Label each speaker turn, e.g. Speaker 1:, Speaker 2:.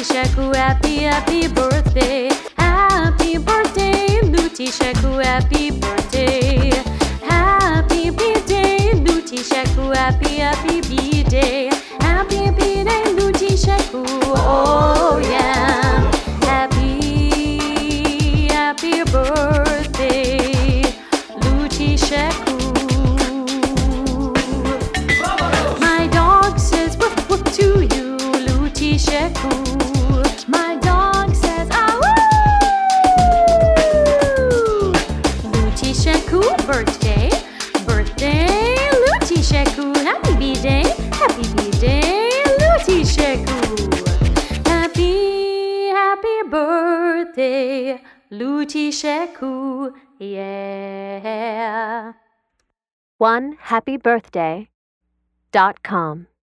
Speaker 1: Sheku, happy birthday. Happy birthday, Luti Sheku, happy birthday. Happy birthday, Luti Sheku, happy birthday. Happy birthday, Luti Sheku, oh yeah. Happy birthday, Luti Sheku. My dog says woof woof to you, Luti Sheku. My dog says ah woo. Luti Sheku, birthday, Luti Sheku, happy birthday, Luti Sheku. Happy birthday, Luti Sheku, yeah.
Speaker 2: OneHappyBirthday.com